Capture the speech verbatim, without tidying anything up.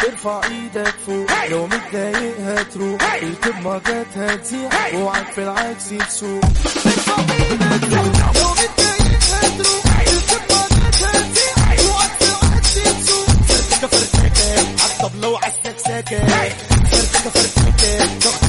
ارفع ايدك فوق لو متضايق هتروح الكمجات هتزيح اوعك في العكس تسوق. ارفع ايدك فوق لو متضايق هتروح الكمجات هتزيح اوعك في العكس تسوق. فرتكه فرتكه عالطبلة وعالسكسكه فرتكه فرتكه